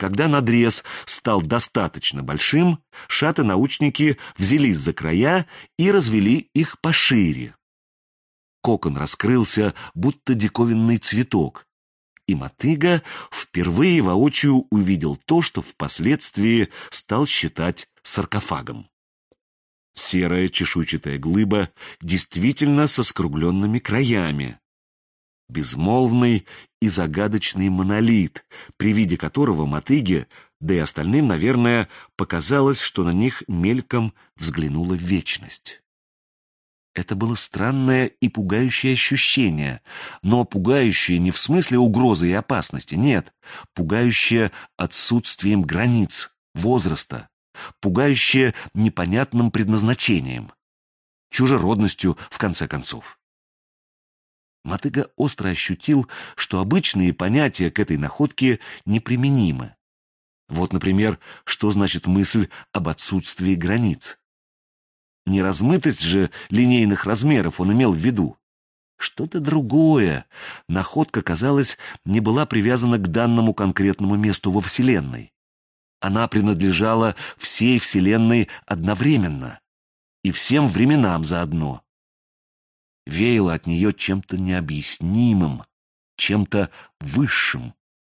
Когда надрез стал достаточно большим, шаты-научники взялись за края и развели их пошире. Кокон раскрылся, будто диковинный цветок, и мотыга впервые воочию увидел то, что впоследствии стал считать саркофагом. Серая чешуйчатая глыба действительно со скругленными краями. Безмолвный и загадочный монолит, при виде которого мотыге, да и остальным, наверное, показалось, что на них мельком взглянула вечность. Это было странное и пугающее ощущение, но пугающее не в смысле угрозы и опасности, нет, пугающее отсутствием границ, возраста, пугающее непонятным предназначением, чужеродностью, в конце концов. Мотыга остро ощутил, что обычные понятия к этой находке неприменимы. Вот, например, что значит мысль об отсутствии границ. Не размытость же линейных размеров он имел в виду. Что-то другое. Находка, казалось, не была привязана к данному конкретному месту во Вселенной. Она принадлежала всей Вселенной одновременно и всем временам заодно. Веяло от нее чем-то необъяснимым, чем-то высшим.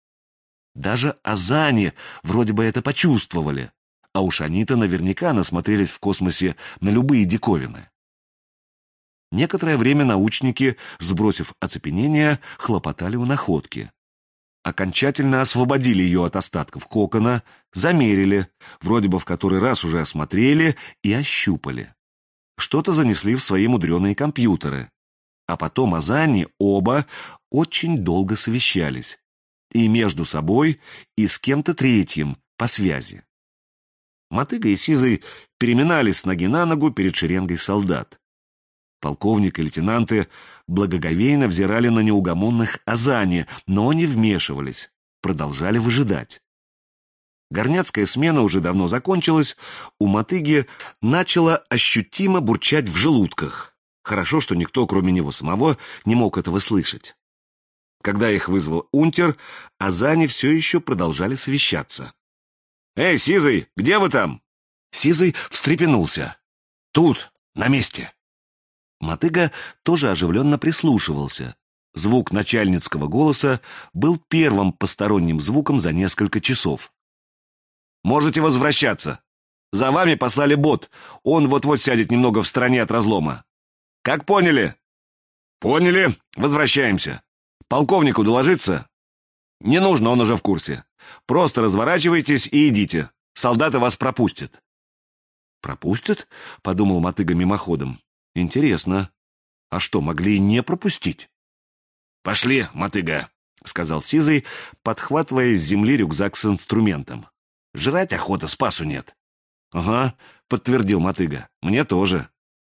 Даже азани вроде бы это почувствовали, а уж они-то наверняка насмотрелись в космосе на любые диковины. Некоторое время научники, сбросив оцепенение, хлопотали у находки. Окончательно освободили ее от остатков кокона, замерили, вроде бы в который раз уже осмотрели и ощупали. Что-то занесли в свои мудреные компьютеры. А потом азани оба очень долго совещались. И между собой, и с кем-то третьим по связи. Мотыга и Сизый переминались с ноги на ногу перед шеренгой солдат. Полковник и лейтенанты благоговейно взирали на неугомонных азани, но не вмешивались, продолжали выжидать. Горняцкая смена уже давно закончилась, у мотыги начало ощутимо бурчать в желудках. Хорошо, что никто, кроме него самого, не мог этого слышать. Когда их вызвал унтер, азани все еще продолжали совещаться. «Эй, Сизый, где вы там?» Сизый встрепенулся. «Тут, на месте». Мотыга тоже оживленно прислушивался. Звук начальницкого голоса был первым посторонним звуком за несколько часов. «Можете возвращаться. За вами послали бот. Он вот-вот сядет немного в стороне от разлома. Как поняли?» «Поняли. Возвращаемся. Полковнику доложиться?» «Не нужно, он уже в курсе. Просто разворачивайтесь и идите. Солдаты вас пропустят». «Пропустят?» — подумал мотыга мимоходом. «Интересно. А что, могли и не пропустить?» «Пошли, мотыга», — сказал Сизый, подхватывая с земли рюкзак с инструментом. «Жрать охота, спасу нет». «Ага», — подтвердил мотыга. «Мне тоже».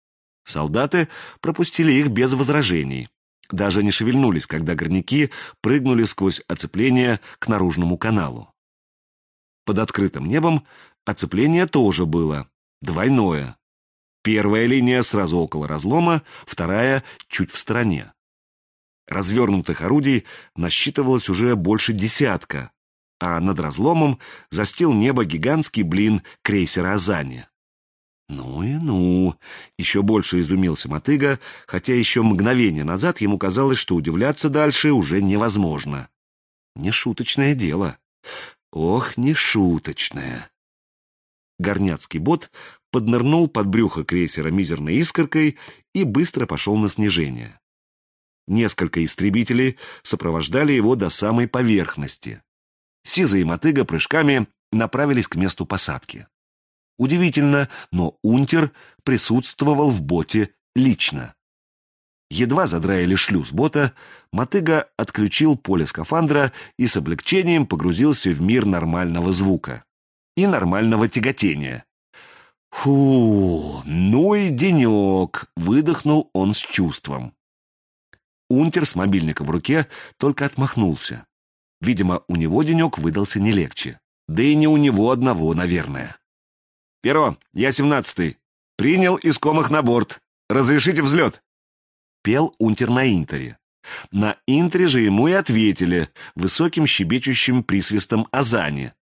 Солдаты пропустили их без возражений. Даже не шевельнулись, когда горняки прыгнули сквозь оцепление к наружному каналу. Под открытым небом оцепление тоже было. Двойное. Первая линия сразу около разлома, вторая чуть в стороне. Развернутых орудий насчитывалось уже больше десятка, а над разломом застил небо гигантский блин крейсера «Азани». «Ну и ну!» — еще больше изумился мотыга, хотя еще мгновение назад ему казалось, что удивляться дальше уже невозможно. Нешуточное дело. Ох, нешуточное. Горняцкий бот поднырнул под брюхо крейсера мизерной искоркой и быстро пошел на снижение. Несколько истребителей сопровождали его до самой поверхности. Сизый и мотыга прыжками направились к месту посадки. Удивительно, но унтер присутствовал в боте лично. Едва задраили шлюз бота, мотыга отключил поле скафандра и с облегчением погрузился в мир нормального звука и нормального тяготения. «Фу, ну и денек!» — выдохнул он с чувством. Унтер с мобильника в руке только отмахнулся. Видимо, у него денек выдался не легче. Да и не у него одного, наверное. «Перо, я 17-й. Принял искомых на борт. Разрешите взлет?» Пел унтер на интере. На интере же ему и ответили высоким щебечущим присвистом азани,